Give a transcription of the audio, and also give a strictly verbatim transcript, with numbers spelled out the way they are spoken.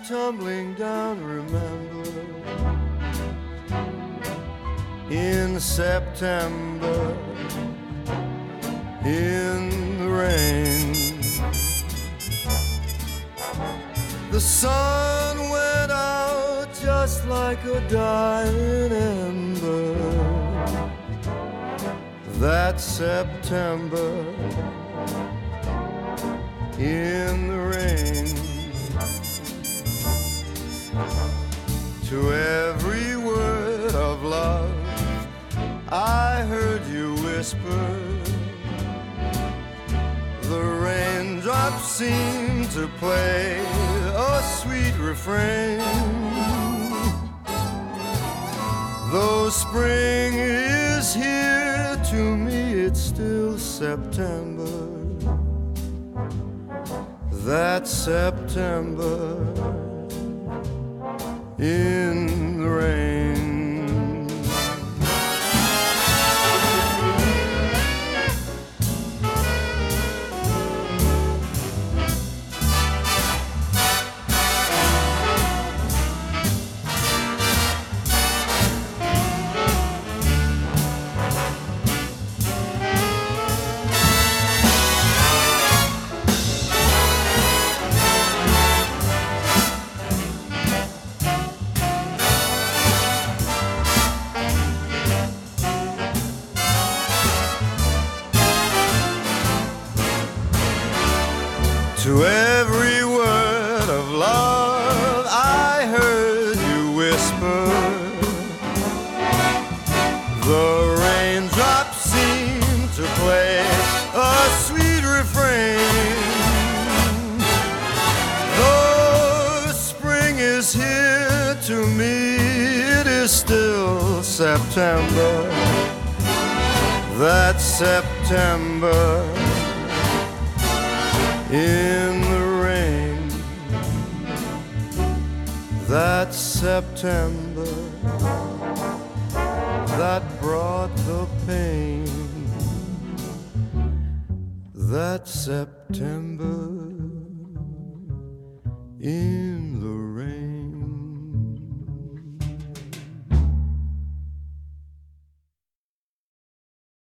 tumbling down, remember, in September, in the rain. The sun went out just like a dying ember that September, in the rain. To every word of love I heard you whisper, the raindrops seemed to play a sweet refrain. Though spring is here, to me it's still September, that September, in the rain. To every word of love I heard you whisper, the raindrops seemed to play a sweet refrain. Though spring is here, to me it is still September, that September, in the rain, that September that brought the pain, that September.